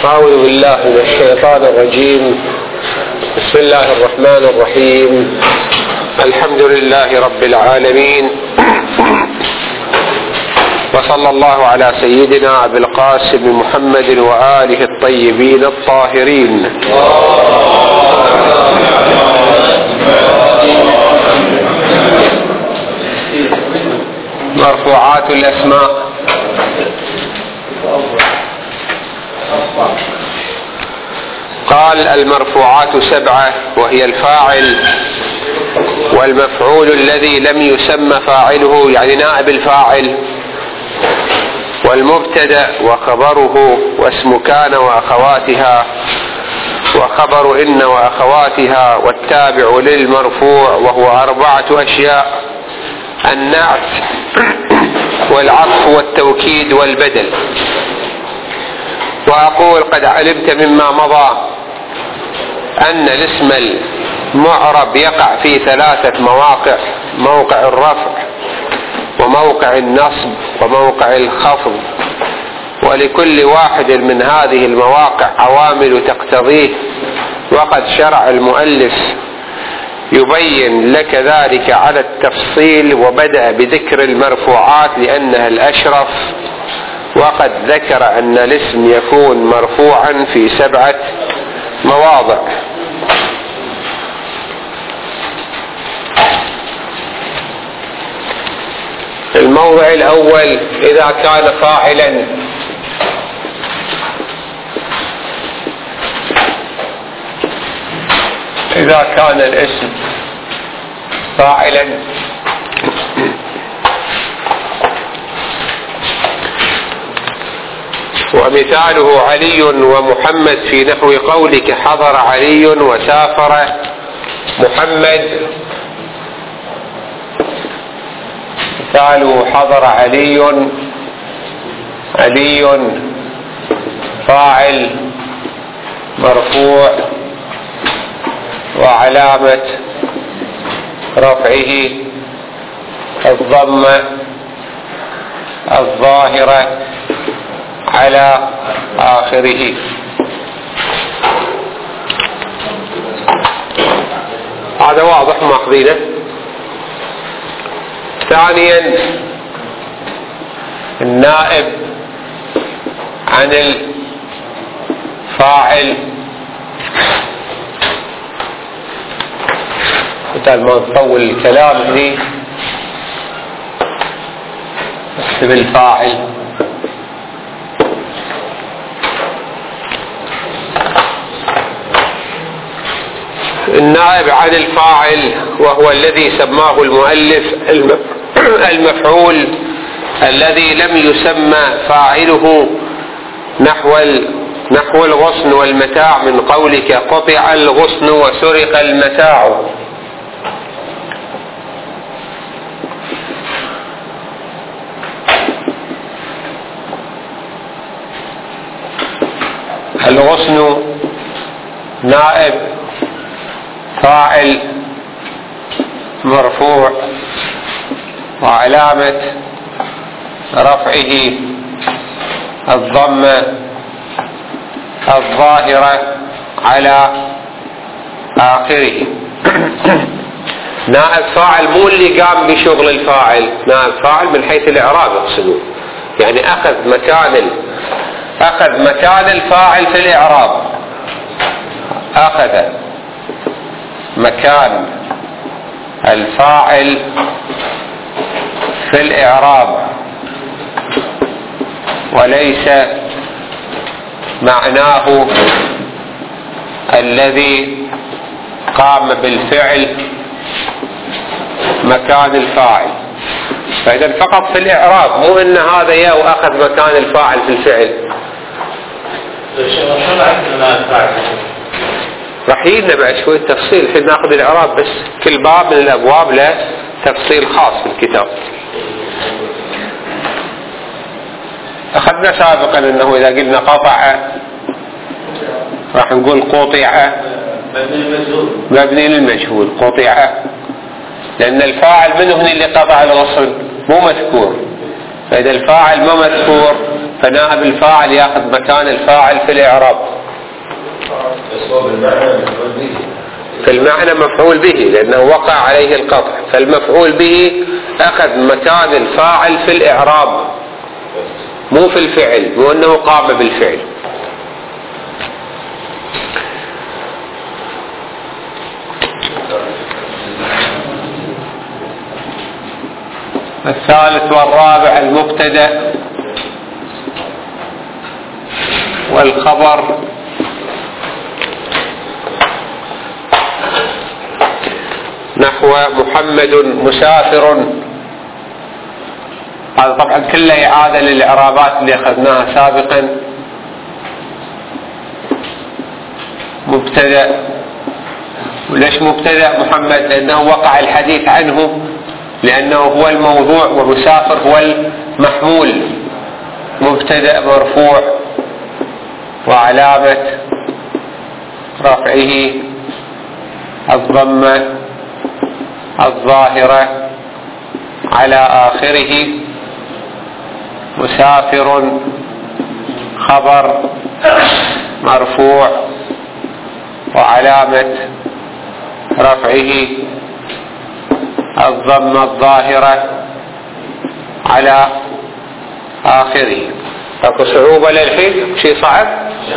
أعوذ بالله من الشيطان الرجيم. بسم الله الرحمن الرحيم. الحمد لله رب العالمين، وصلى الله على سيدنا أبي القاسم محمد وآله الطيبين الطاهرين. مرفوعات الأسماء. قال: المرفوعات 7، وهي الفاعل والمفعول الذي لم يسمى فاعله، يعني نائب الفاعل، والمبتدأ وخبره، واسم كان وأخواتها، وخبر إن وأخواتها، والتابع للمرفوع، وهو 4 أشياء: النعت والعطف والتوكيد والبدل. وأقول: قد علمت مما مضى أن الاسم المعرب يقع في 3 مواقع: موقع الرفع، وموقع النصب، وموقع الخفض، ولكل واحد من هذه المواقع عوامل تقتضيه، وقد شرع المؤلف يبين لك ذلك على التفصيل، وبدأ بذكر المرفوعات لأنها الأشرف، وقد ذكر أن الاسم يكون مرفوعا في 7 مواضع. الموضع الأول: إذا كان فاعلا، إذا كان الاسم فاعلا ومثاله علي ومحمد في نحو قولك: حضر علي وسافر محمد. مثاله: حضر علي، علي فاعل مرفوع، وعلامة رفعه الضمة الظاهرة على آخره. هذا واضح ماخذينه. ثانيا: النائب عن الفاعل، مثل ما نطول الكلام هنا، اسم الفاعل. النائب عن الفاعل وهو الذي سماه المؤلف المفعول الذي لم يسمى فاعله، نحو الغصن والمتاع، من قولك: قطع الغصن وسرق المتاع. الغصن نائب فاعل مرفوع، وعلامة رفعه الضمة الظاهرة على آخره. نائب فاعل مو اللي قام بشغل الفاعل، نائب فاعل من حيث الإعراب يقصدون، يعني أخذ مكان الفاعل في الإعراب، أخذ مكان الفاعل في الإعراب، وليس معناه الذي قام بالفعل مكان الفاعل. فإذا فقط في الإعراب، مو إن هذا يا وأخذ مكان الفاعل في الفعل. راح يجينا بعد شوية تفصيل، الحين ناخذ الإعراب بس، كل باب من الأبواب له تفصيل خاص في الكتاب. أخذنا سابقا أنه إذا قلنا قطع راح نقول قطع مبني للمجهول، قطع، لأن الفاعل منه اللي قطع الغصن مو مذكور، فإذا الفاعل ما مذكور فنائب الفاعل ياخذ مكان الفاعل في الإعراب. في المعنى مفعول به لأنه وقع عليه القطع، فالمفعول به أخذ مكان الفاعل في الإعراب مو في الفعل، مو أنه قام بالفعل. الثالث والرابع المبتدأ والخبر نحو محمد مسافر. هذا طبعا كله إعادة للإعرابات اللي أخذناها سابقا. مبتدأ، وليش مبتدأ محمد؟ لأنه وقع الحديث عنه، لأنه هو الموضوع ومسافر هو المحمول. مبتدأ مرفوع وعلامة رفعه الضمة الظاهرة على آخره. مسافر خبر مرفوع وعلامة رفعه الضمة الظاهرة على آخره. اكو صعوبة للحين؟ شيء صعب؟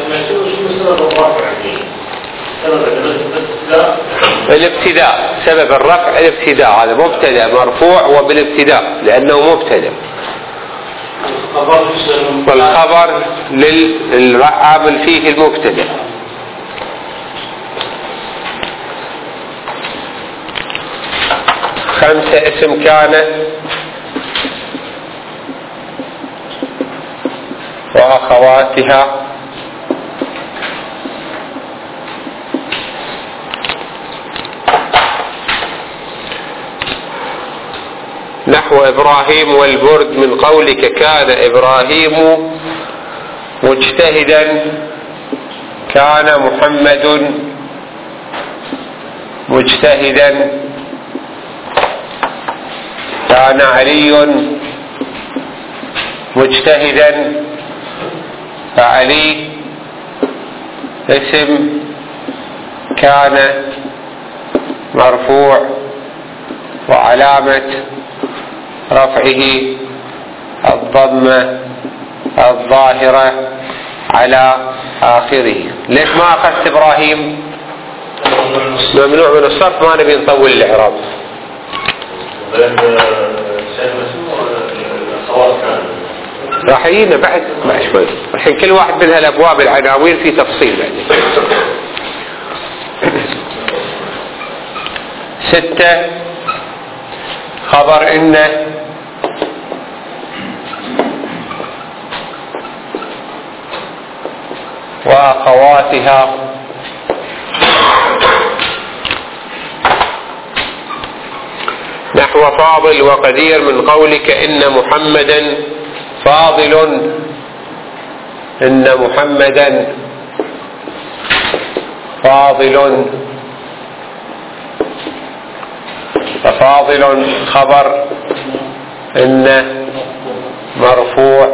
الابتداء، سبب الرفع الابتداء، هذا مبتدأ مرفوع وبالابتداء لأنه مبتدأ. والخبر للعامل فيه المبتدأ. خمسة اسم كان وأخواتها. نحو إبراهيم والبرد من قولك كان إبراهيم مجتهدا، كان محمد مجتهدا، كان علي مجتهدا، فعلي اسم كان مرفوع وعلامة رفعه الضمة الظاهرة على آخره. ليش ما أخذت إبراهيم؟ ممنوع من الصرف، ما نبي نطول الإعراب. راح يجينا بعد شوي. الحين كل واحد من هالأبواب العناوين في تفصيل بعد. 6 خبر إن وأخواتها. نحو فاضل وقدير من قولك إن محمدا فاضل، إن محمدا فاضل، ففاضل خبر إن مرفوع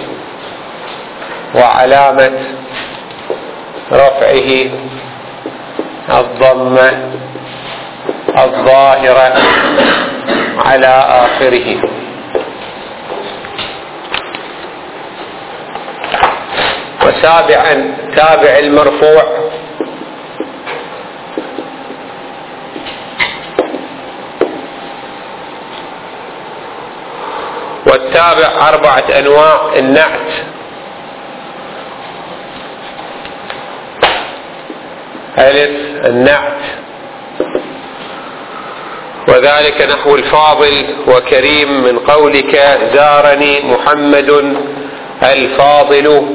وعلامة رفعه الضمة الظاهرة على آخره. وسابعا تابع المرفوع. والتابع 4 أنواع: النعت، ألف النعت، وذلك نحو الفاضل وكريم من قولك زارني محمد الفاضل.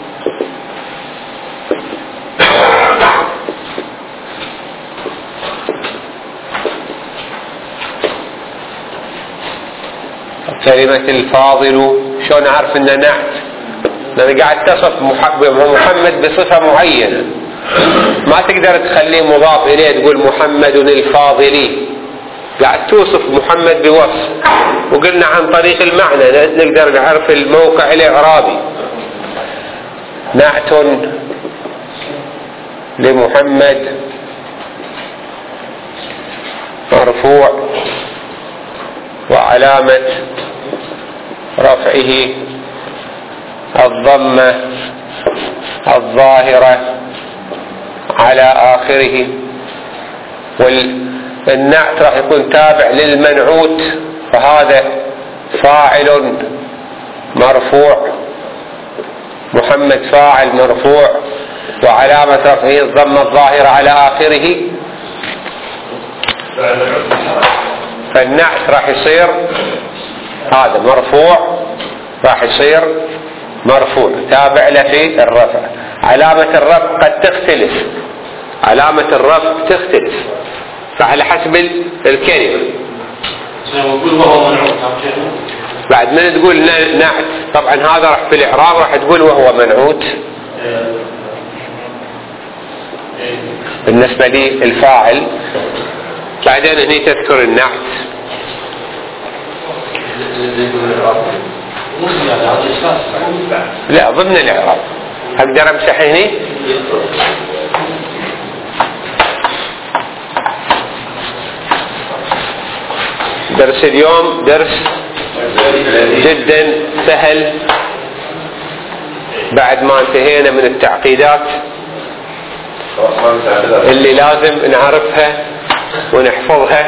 كلمة الفاضل شلون أعرف إنه نعت؟ لأن قاعد تصف محمد بصفة معينة، ما تقدر تخليه مضاف إليه تقول محمد الفاضلي، قاعد توصف محمد بوصف. وقلنا عن طريق المعنى نقدر نعرف الموقع الإعرابي، نعت لمحمد مرفوع وعلامة رفعه الضمة الظاهرة على آخره. والنعت راح يكون تابع للمنعوت، فهذا فاعل مرفوع، محمد فاعل مرفوع وعلامة رفعه الضمة الظاهرة على آخره. فالنعت راح يصير هذا مرفوع، راح يصير مرفوع تابع له في الرفع. علامة الرفع قد تختلف، علامة الرفع تختلف فعلى حسب الكلمة. بعد ما تقول نعت طبعا هذا راح في الإعراب راح تقول وهو منعوت بالنسبة لي الفاعل. بعدين هني تذكر النعت. لا ضمن الإعراب. أقدر أمسح هني؟ درس اليوم درس جدا سهل بعد ما انتهينا من التعقيدات اللي لازم نعرفها ونحفظها.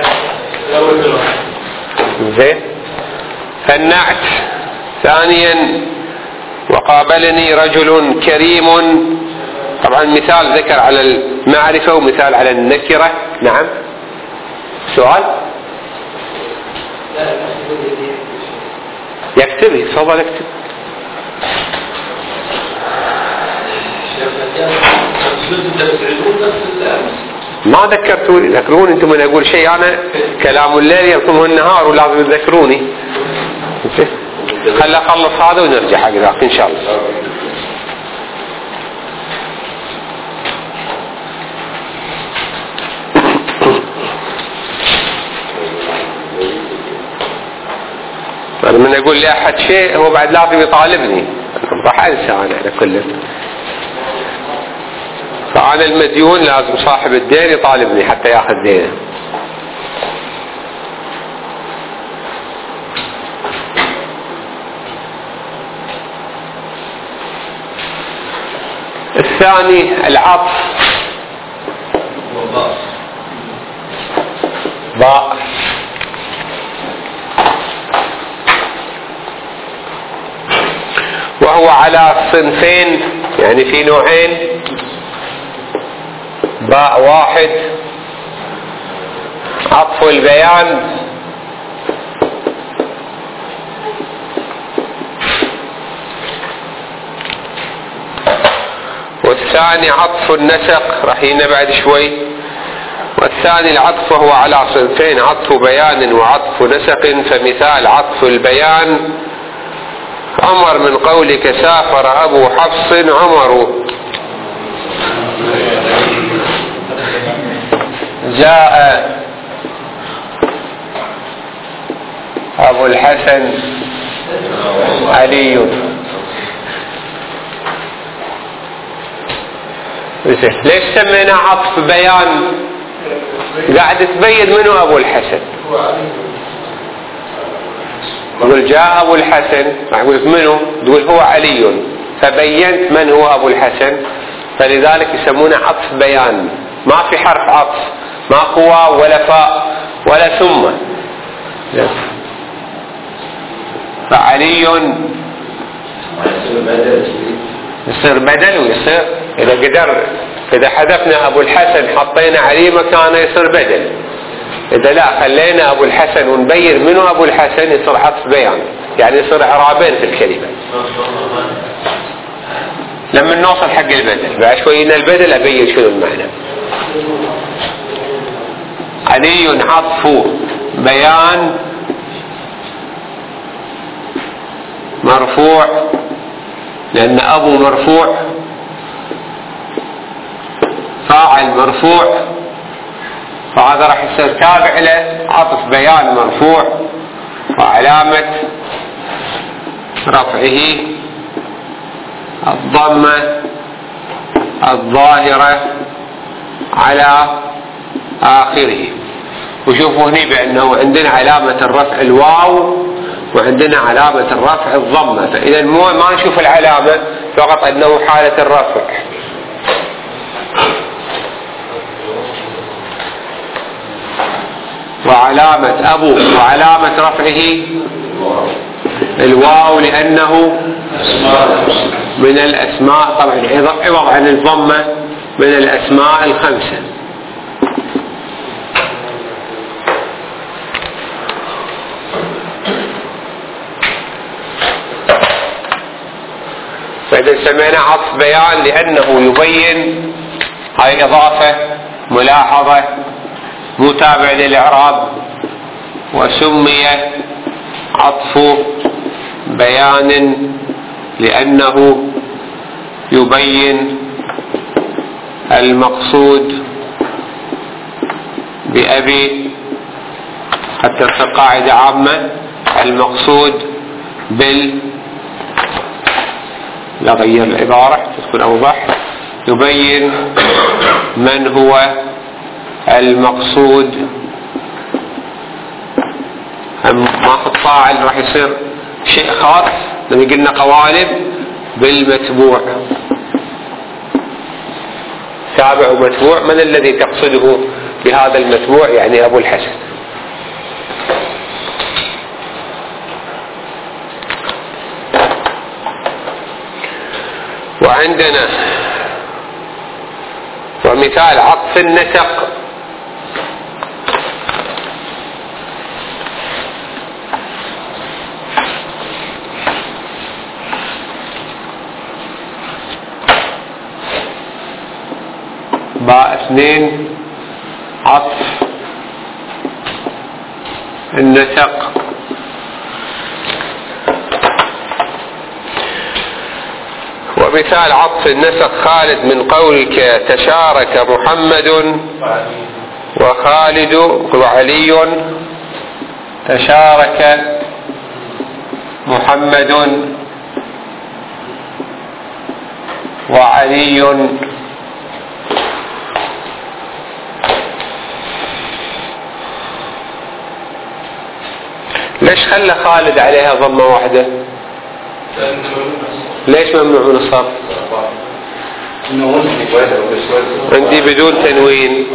زين. فالنعت ثانيا وقابلني رجل كريم، طبعا مثال ذكر على المعرفة ومثال على النكرة. نعم سؤال يكتب تفضل اكتب. ما ذكرتوني، ذكروني انتم. من اقول شيء انا كلام الليل يكون النهار ولازم تذكروني. خلي اخلص هذا ونرجع حق ذاك ان شاء الله. أنا من أقول لأحد شيء هو بعد لازم يطالبني، راح أنسى أنا على كله. فأنا المديون لازم صاحب الدين يطالبني حتى يأخذ دينه. الثاني العطف باء، وهو على صنفين، يعني في نوعين. باء واحد عطف البيان، والثاني عطف النسق راح يجينا بعد شوي. والثاني العطف وهو على صنفين، عطف بيان وعطف نسق. فمثال عطف البيان: عمر من قولك سافر أبو حفص عمر. جاء أبو الحسن علي. ليش سمينا عطف بيان؟ قاعد تبين منه أبو الحسن. تقول جاء أبو الحسن، أقول لك منه؟ تقول هو علي، فبينت من هو أبو الحسن. فلذلك يسمونه عطف بيان. ما في حرف عطف، ما هو ولا فاء ولا ثم. فعلي يصير بدل، ويصير إذا قدر، إذا حذفنا أبو الحسن حطينا علي مكانه يصير بدل. إذا لا خلينا أبو الحسن ونبين منه أبو الحسن يصير عطف بيان، يعني يصير إعرابين في الكلمة. لما نوصل حق البدل بعد شوي إن البدل أبين شنو المعنى. علي عطف بيان مرفوع، لأن أبو مرفوع، فاعل مرفوع، فهذا راح يصير تابع له عطف بيان مرفوع، وعلامة رفعه الضمة الظاهرة على آخره. وشوفوا هنا بأنه عندنا علامة الرفع الواو وعندنا علامة الرفع الضمة، فإذا ما نشوف العلامة، فقط أنه حالة الرفع. وعلامة رفعه الواو لأنه من الأسماء، طبعا عوض عن الضمة، من الأسماء الخمسة. فإذا سمينا عطف بيان لأنه يبين، هاي إضافة ملاحظة مو تابع للإعراب، وسمي عطف بيان لأنه يبين المقصود بأبي، حتى في قاعدة عامة المقصود لا غير العبارة تكون أوضح، يبين من هو المقصود. ما أحط فاعل راح يصير شيء خاص، لما قلنا قوالب بالمتبوع، تابع ومتبوع، من الذي تقصده بهذا المتبوع؟ يعني أبو الحسن. وعندنا ومثال عطف النسق، باء 2 عطف النسق. ومثال عطف النسق خالد من قولك تشارك محمد وخالد وعلي، تشارك محمد وعلي، ليش خلى خالد عليها ضمة واحدة؟ ليش ممنوع من الصرف؟ عندي بدون تنوين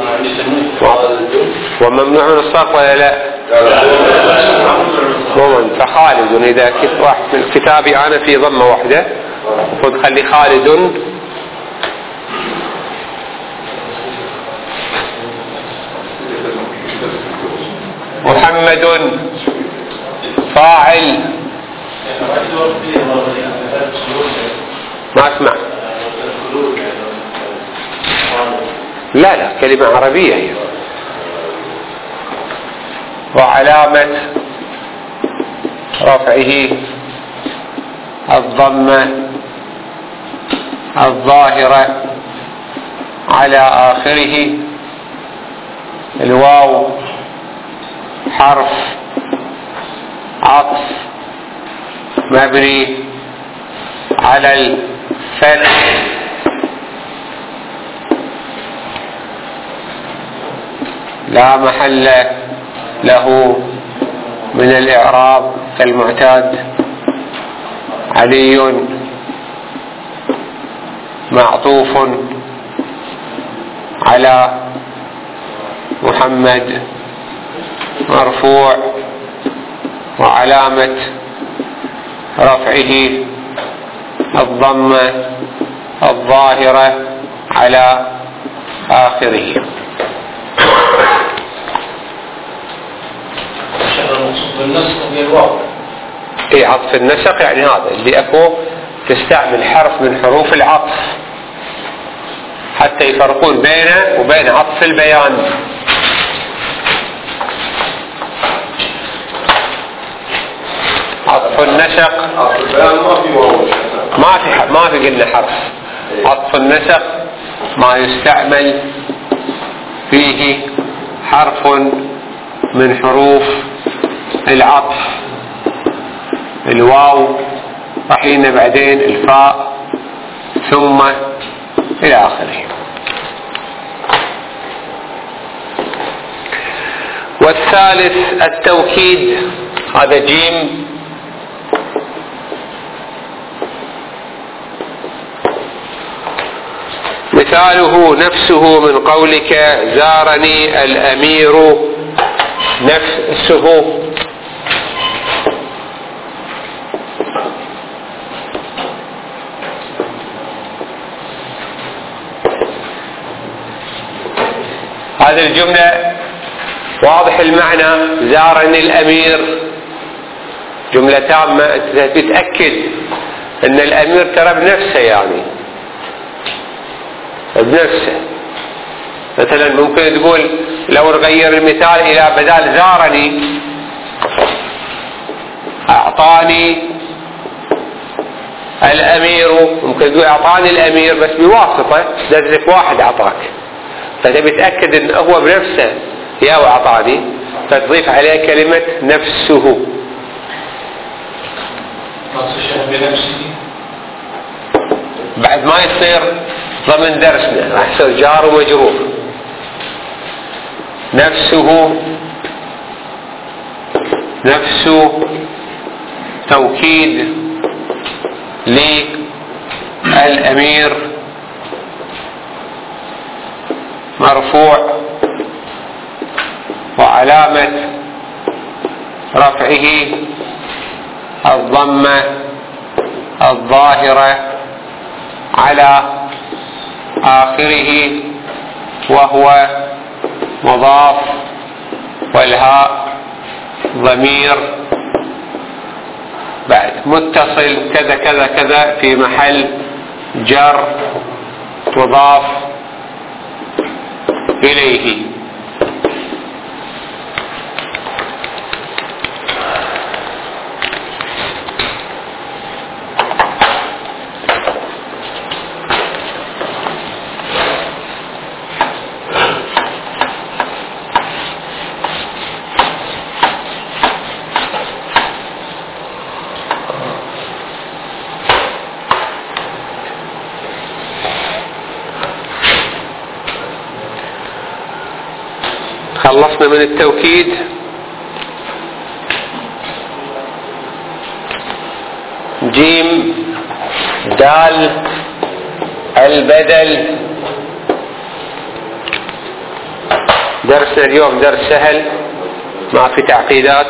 وممنوع من الصرف ولا لا؟ فخالد إذا كنت واحد من كتابي أنا في ضمة واحدة المفروض خلي خالد محمد فاعل. ما اسمع، لا كلمة عربية هي. وعلامة رفعه الضمة الظاهرة على آخره، الواو حرف عطف مبني على الفتح لا محل له من الإعراب كالمعتاد. علي معطوف على محمد مرفوع، وعلامة رفعه الضمة الظاهرة على آخره. عطف النسق يعني هذا اللي أكو تستعمل حرف من حروف العطف حتى يفرقون بينه وبين عطف البيان. عطف النسق ما في قلنا حرف. عطف النسق ما يستعمل فيه حرف من حروف العطف، الواو رحينا بعدين الفاء ثم إلى آخره. والثالث التوكيد، هذا جيم. مثاله نفسه من قولك زارني الأمير نفسه. هذه الجملة واضح المعنى، زارني الأمير، جملة تامة تتأكد أن الأمير ترى بنفسه، يعني بنفسه. مثلا ممكن تقول لو نغير المثال إلى بدال زارني أعطاني الأمير، ممكن تقول أعطاني الأمير بس بواسطة، لازم واحد أعطاك، فتبي تأكد أنه هو بنفسه يا وأعطاني، فتضيف عليه كلمة نفسه. بعد ما يصير ضمن درسنا راح يصير جار ومجرور. نفسه، نفسه توكيد للأمير مرفوع وعلامة رفعه الضمة الظاهرة على آخره وهو مضاف، والهاء ضمير بعد متصل كذا كذا كذا في محل جر مضاف إليه. خلصنا من التوكيد. جيم دال البدل. درسنا اليوم درس سهل ما في تعقيدات.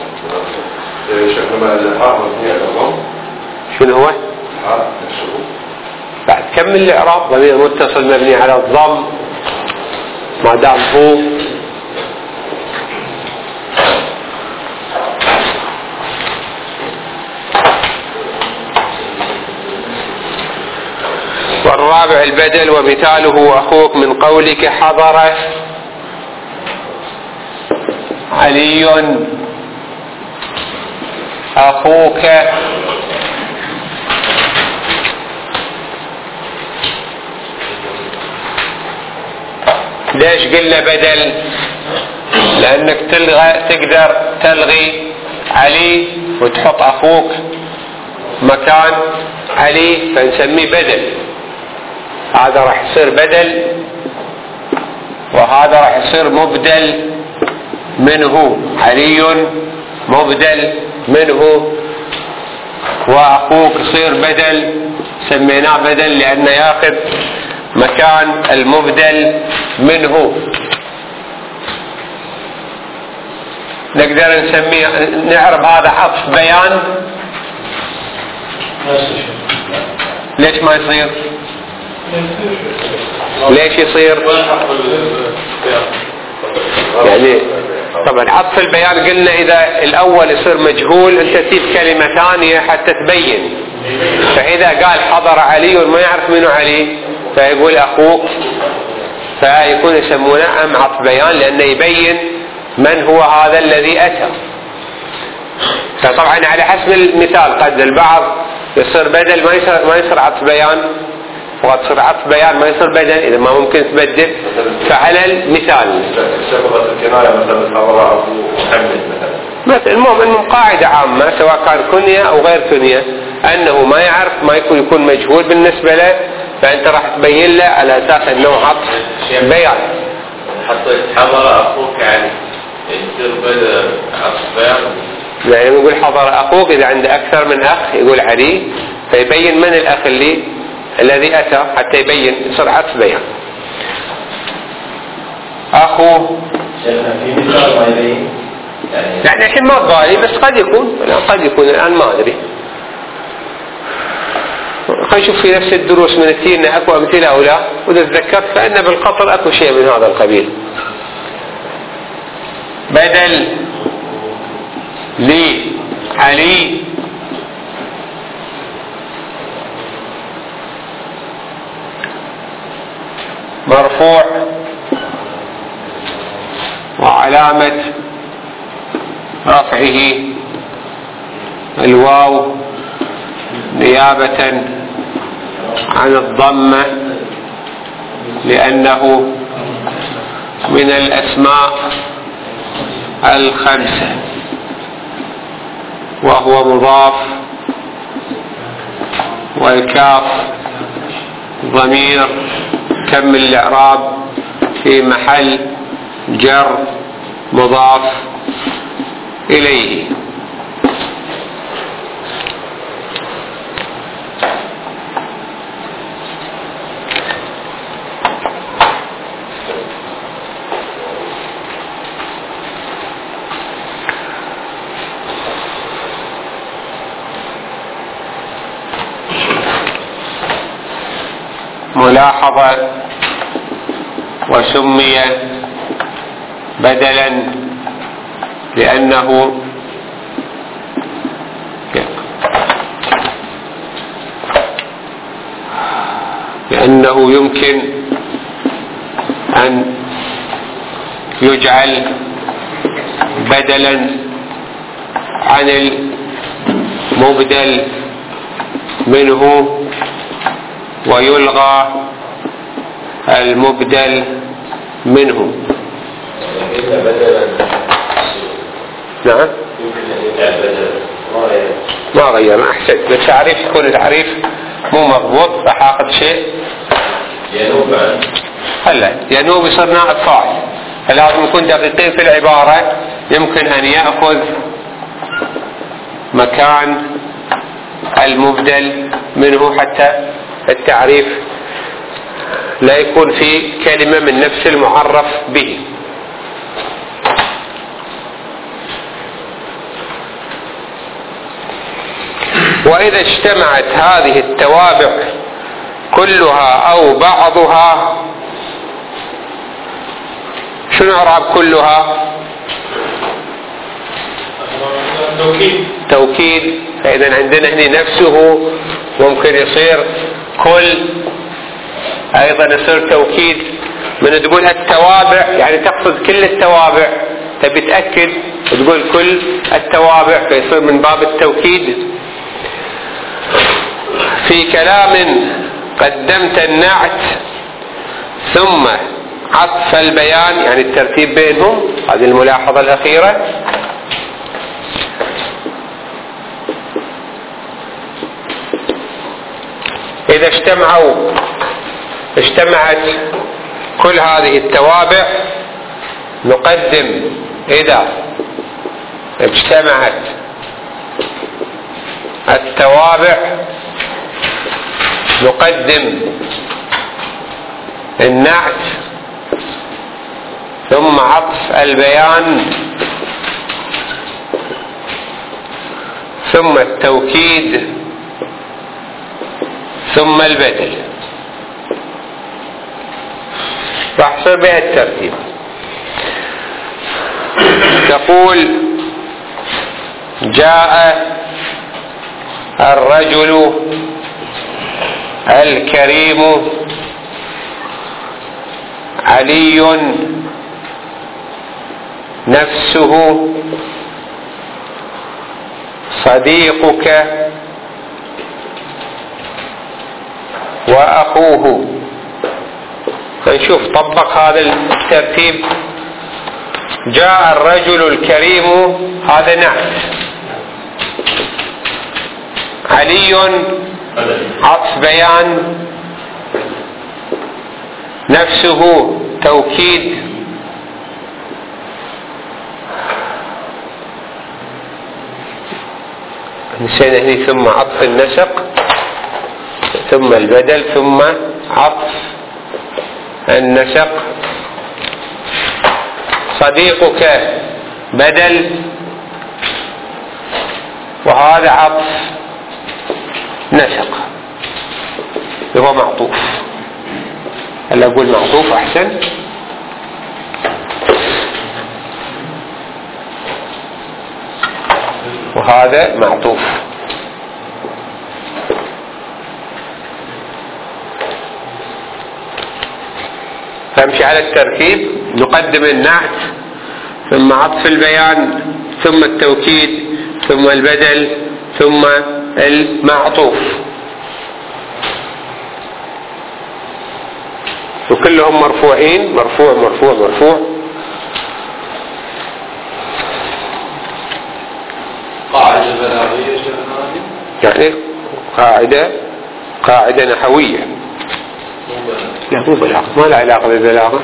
شنو هو؟ بعد كمل الإعراب. ضمير متصل مبني على الضم ما دام هو. والرابع البدل. ومثاله أخوك من قولك حضر علي أخوك. ليش قلنا بدل؟ لأنك تقدر تلغي علي وتحط أخوك مكان علي فنسميه بدل. هذا راح يصير بدل وهذا راح يصير مبدل منه. علي مبدل منه وأخوك يصير بدل، سميناه بدل لأنه ياخذ مكان المبدل منه. نقدر نسميه نعرف هذا عطف بيان. ليش ما يصير؟ ليش يصير؟ يعني طبعا عطف البيان قلنا إذا الأول يصير مجهول أنت تجيب كلمة ثانية حتى تبين. فإذا قال حضر علي وما يعرف منه علي فيقول أخوك، فيكون يسمونه عطف بيان لأنه يبين من هو هذا الذي أتى. فطبعا على حسب المثال قد البعض يصير بدل ما يصير عطف بيان، وقد يصير عطف بيان ما يصير بدل إذا ما ممكن تبدل. فعلى المثال مثلا المهم قاعدة عامة سواء كان كنية أو غير كنية أنه ما يعرف ما يكون مجهول بالنسبة له فأنت راح تبين له على أساس أنه عطف بيان. حطيت حضر أخوك علي يصير بدل عطف بيان. يعني يقول حضر أخوك إذا عنده أكثر من أخ يقول علي، فيبين من الأخ الذي أتى حتى يبين يصير عطف بيان. أخو يعني الحين ما ضايع بس قد يكون الآن ما أدري. خلينا نشوف في نفس الدروس من التينة أكو أمثلة أو لا، وإذا تذكرت فإن بالقطر أكو شيء من هذا القبيل. بدل لعلي مرفوع وعلامة رفعه الواو نيابة عن الضمة لأنه من الأسماء الخمسة وهو مضاف، والكاف ضمير كمل الإعراب في محل جر مضاف إليه. ملاحظة: وسمي بدلا لأنه يمكن أن يجعل بدلا عن المبدل منه ويلغى المبدل منه. نعم ما غير، أحسن بالتعريف يكون التعريف مو مضبوط فحاقد شيء هلا ينوب يصير نائب فاعل، فلازم نكون دقيقين في العبارة. يمكن أن يأخذ مكان المبدل منه حتى التعريف لا يكون في كلمة من نفس المعرف به. وإذا اجتمعت هذه التوابع كلها أو بعضها، شنو إعراب كلها؟ توكيد. فإذا عندنا هنا نفسه ممكن يصير كل، أيضا يصير توكيد. من تقول التوابع يعني تقصد كل التوابع، تبي تأكد تقول كل التوابع، فيصير من باب التوكيد. في كلام قدمت النعت ثم عطف البيان، يعني الترتيب بينهم، هذه الملاحظة الأخيرة. إذا اجتمعت كل هذه التوابع نقدم، إذا اجتمعت التوابع نقدم النعت ثم عطف البيان ثم التوكيد ثم البدل. راح يصير بها الترتيب. تقول جاء الرجل الكريم علي نفسه صديقك وأخوه. نشوف طبق هذا الترتيب. جاء الرجل الكريم هذا نعت، علي عطف بيان نفسه توكيد نسينا هنا ثم عطف النسق ثم البدل ثم عطف النسق. صديقك بدل وهذا عطف نسق هو معطوف. هل أقول معطوف أحسن؟ وهذا معطوف. فامشي على الترتيب، نقدم النعت ثم عطف البيان ثم التوكيد ثم البدل ثم المعطوف، وكلهم مرفوعين، مرفوع مرفوع مرفوع. قاعدة بلاغية يعني قاعدة نحوية. لا مو بلاغة، ما لا علاقة بالبلاغة.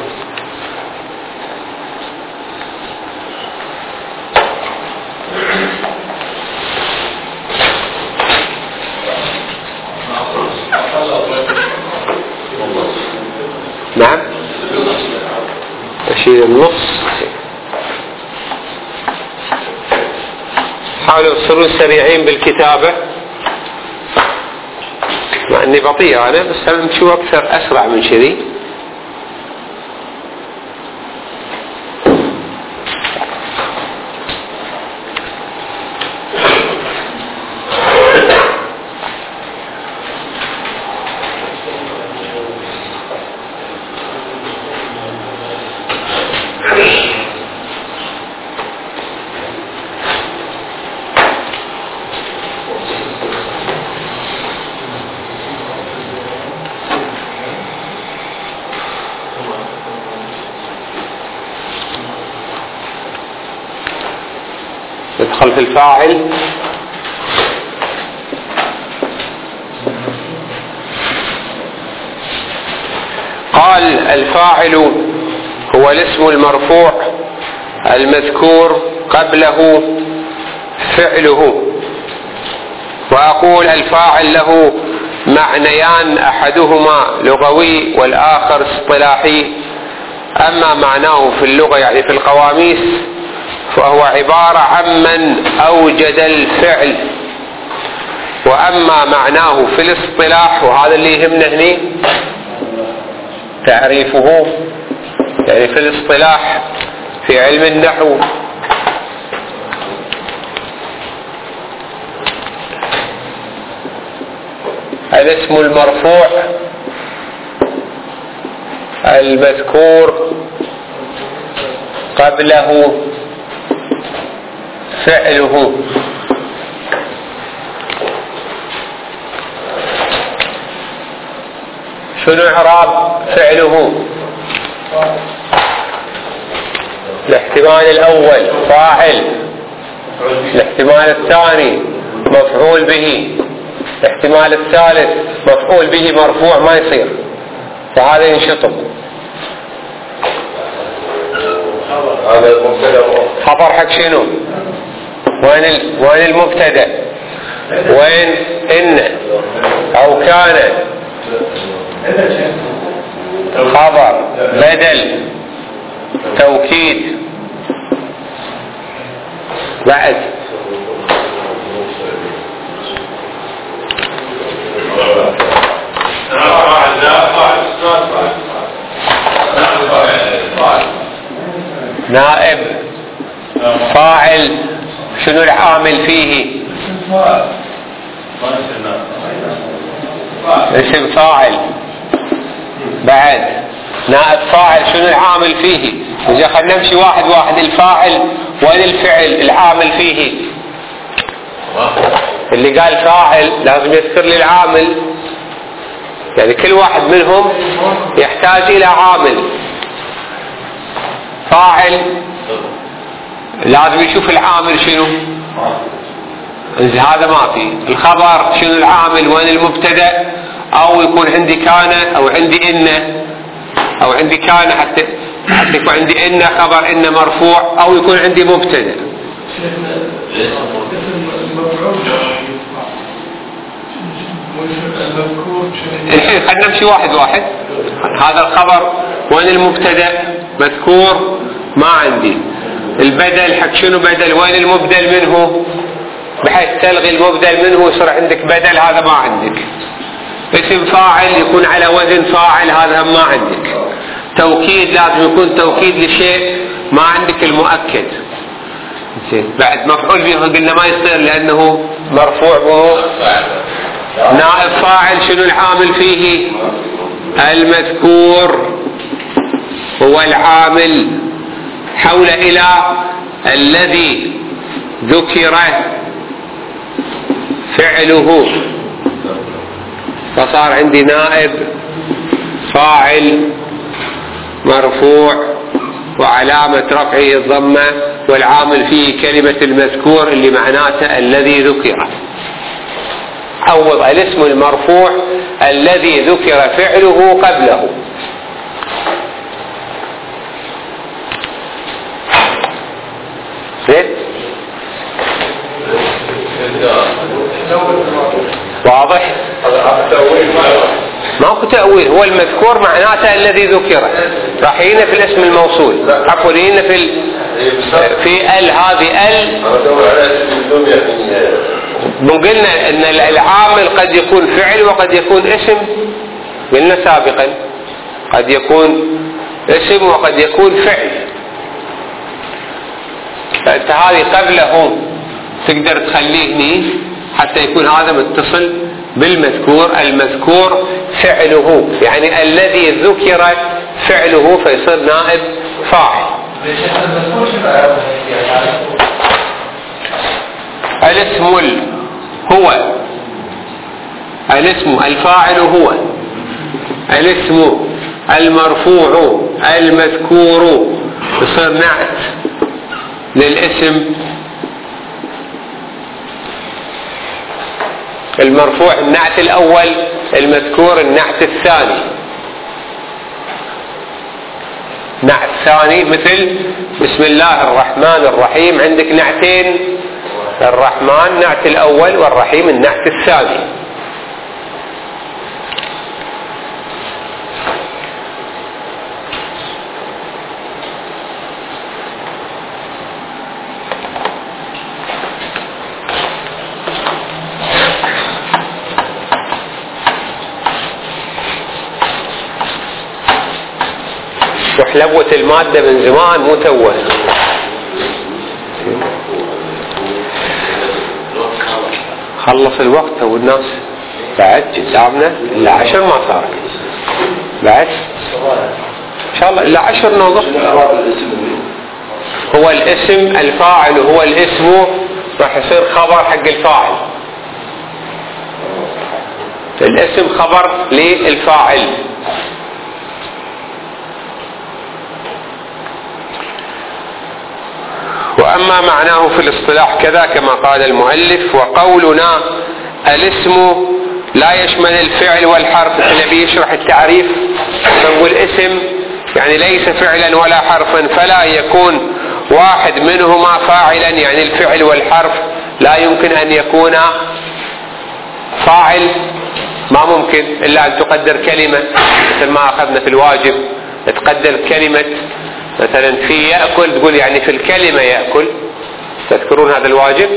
نعم أشيل النص. حاولوا تصيرون سريعين بالكتابة، مع اني بطيء انا، بس امشوا اكثر اسرع من كذي. ندخل في الفاعل. قال الفاعل هو الاسم المرفوع المذكور قبله فعله. وأقول الفاعل له معنيان، أحدهما لغوي والآخر اصطلاحي. أما معناه في اللغة يعني في القواميس فهو عبارة عن من أوجد الفعل، وأما معناه في الاصطلاح وهذا اللي يهمنا هنا تعريفه، يعني في الاصطلاح في علم النحو الاسم المرفوع المذكور قبله فعله. شنو إعراب فعله؟ الاحتمال الأول فاعل، الاحتمال الثاني مفعول به، الاحتمال الثالث مفعول به مرفوع ما يصير، فهذا ينشطب. خبر حق شنو؟ وين المبتدأ؟ وين إن أو كان؟ خبر بدل توكيد بعد. نائب فاعل شنو العامل فيه؟ اسم فاعل. بعد نائب فاعل شنو العامل فيه؟ إذا خلنا نمشي واحد واحد. الفاعل وين الفعل العامل فيه؟ اللي قال فاعل لازم يذكر لي العامل، يعني كل واحد منهم يحتاج إلى عامل. فاعل لازم يشوف العامل شنو، هذا ما في. الخبر شنو العامل، وين المبتدأ، أو يكون عندي كان أو عندي إن عندي كان حتى يكون عندي إن خبر إن مرفوع، أو يكون عندي مبتدأ. الحين خلينا نمشي واحد واحد. هذا الخبر وين المبتدأ؟ مذكور ما عندي. البدل حق شنو بدل؟ وين المبدل منه؟ بحيث تلغي المبدل منه يصير عندك بدل، هذا ما عندك. اسم فاعل يكون على وزن فاعل، هذا ما عندك. توكيد لازم يكون توكيد لشيء، ما عندك المؤكد. بعد مفعول به قلنا ما يصير لأنه مرفوع به. نائب فاعل شنو العامل فيه؟ المذكور هو العامل، حول إلى الذي ذكر فعله، فصار عندي نائب فاعل مرفوع وعلامة رفعه الضمة، والعامل فيه كلمة المذكور اللي معناته الذي ذكر. عوض الاسم المرفوع الذي ذكر فعله قبله. واضح؟ ما هو تأويل، هو المذكور معناته الذي ذكر. راح هنا في الاسم الموصول، عفوا هنا في ال، هذه ال قلنا ان العامل قد يكون فعل وقد يكون اسم، قلنا سابقا قد يكون اسم وقد يكون فعل. فانت هذه قبله تقدر تخليه هني حتى يكون هذا متصل بالمذكور. المذكور فعله، يعني الذي ذكر فعله، فيصير نائب فاعل. الاسم هو، الاسم الفاعل هو، الاسم المرفوع المذكور، يصير نعت للاسم المرفوع النعت الأول، المذكور النعت الثاني. نعت ثاني مثل بسم الله الرحمن الرحيم، عندك نعتين، الرحمن نعت الأول والرحيم النعت الثاني. وحلوة المادة من زمان مو توه. خلص الوقت والناس بعد قدامنا إلا 10 ما صار بعد إن شاء الله إلا 10 نوضح. هو الاسم الفاعل هو الاسم، راح يصير خبر حق الفاعل. الاسم خبر للفاعل. وأما معناه في الاصطلاح كذا كما قال المؤلف: وقولنا الاسم لا يشمل الفعل والحرف. النبي يشرح التعريف فنقول اسم يعني ليس فعلا ولا حرفا، فلا يكون واحد منهما فاعلا، يعني الفعل والحرف لا يمكن أن يكون فاعل، ما ممكن إلا أن تقدر كلمة، مثل ما أخذنا في الواجب تقدر كلمة. مثلا في يأكل تقول يعني في الكلمة يأكل، تذكرون هذا الواجب.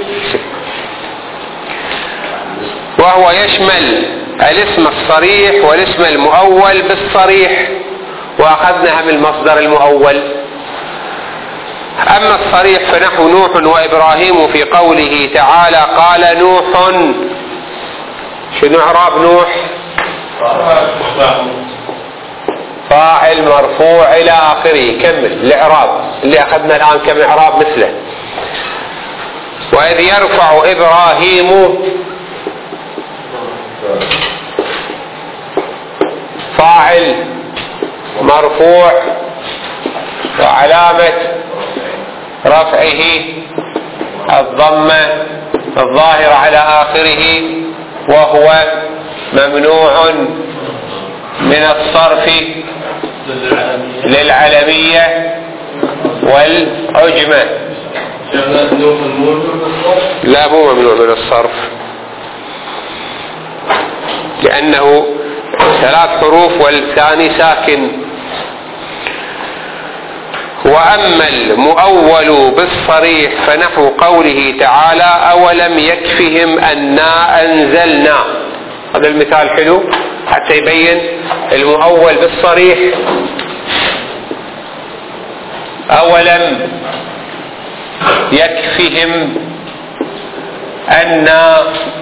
وهو يشمل الاسم الصريح والاسم المؤول بالصريح، وأخذناها من المصدر المؤول. أما الصريح فنحو نوح وإبراهيم في قوله تعالى قال نوح. شنو إعراب نوح؟ فاعل مرفوع إلى آخره. كمل الإعراب اللي أخذنا الآن كم إعراب مثله. وإذ يرفع إبراهيم فاعل مرفوع وعلامة رفعه الضمة الظاهرة على آخره، وهو ممنوع من الصرف للعلمية والعجمة. لا مو ممنوع من الصرف، لأنه 3 حروف والثاني ساكن. وأما المؤول بالصريح فنحو قوله تعالى أولم يكفهم أنا أنزلنا. هذا المثال حلو حتى يبين المؤول بالصريح. أولم يكفهم أنا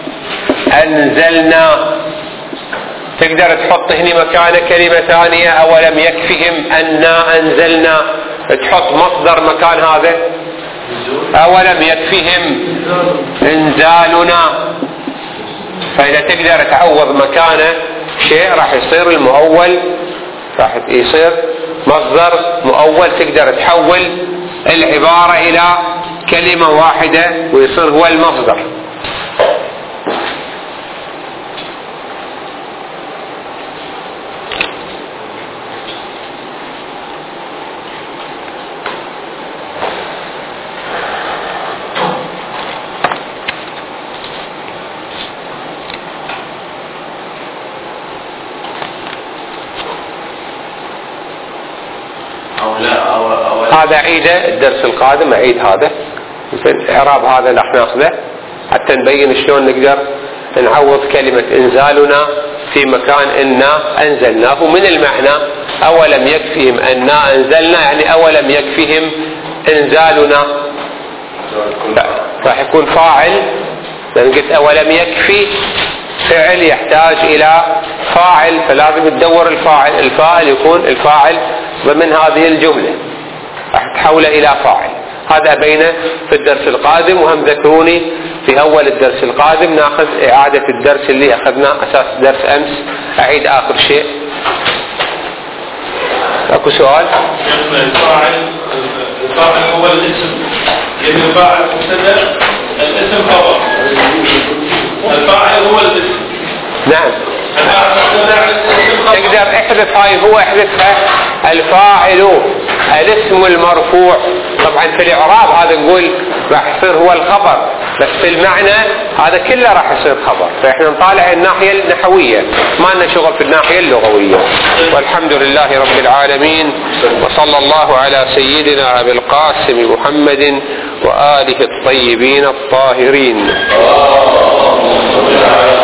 أنزلنا، تقدر تحط هنا مكان كلمة ثانية أولم يكفهم أنا أنزلنا، تحط مصدر مكان هذا أولم يكفهم إنزالنا. فإذا تقدر تعوض مكانه شيء راح يصير المؤول، راح يصير مصدر مؤول، تقدر تحول العبارة إلى كلمة واحدة ويصير هو المصدر. هذا أعيده الدرس القادم، أعيد هذا الإعراب هذا اللي راح ناخذه حتى نبين شلون نقدر نعوض كلمة إنزالنا في مكان إنا أنزلناه. من المعنى أولم يكفهم أنا أنزلنا يعني أولم يكفهم إنزالنا، راح يكون فاعل، لأن قلت أولم يكفي فعل يحتاج إلى فاعل، فلازم تدور الفاعل، الفاعل يكون الفاعل ضمن هذه الجملة، راح تحوله إلى فاعل. هذا أبينه في الدرس القادم. وهم ذكروني في أول الدرس القادم ناخذ إعادة الدرس اللي أخذناه أساس درس أمس، أعيد آخر شيء. أكو سؤال؟ الفاعل هو الاسم، يعني الفاعل مبتدأ الاسم خبر، الفاعل هو الاسم. نعم. تقدر احذف هاي، هو احذفها الفاعل الاسم المرفوع. طبعا في الاعراب هذا نقول راح يصير هو الخبر، بس في المعنى هذا كله راح يصير خبر. فاحنا نطالع الناحية النحوية، ما لنا شغل في الناحية اللغوية. والحمد لله رب العالمين، وصلى الله على سيدنا أبي القاسم محمد وآله الطيبين الطاهرين.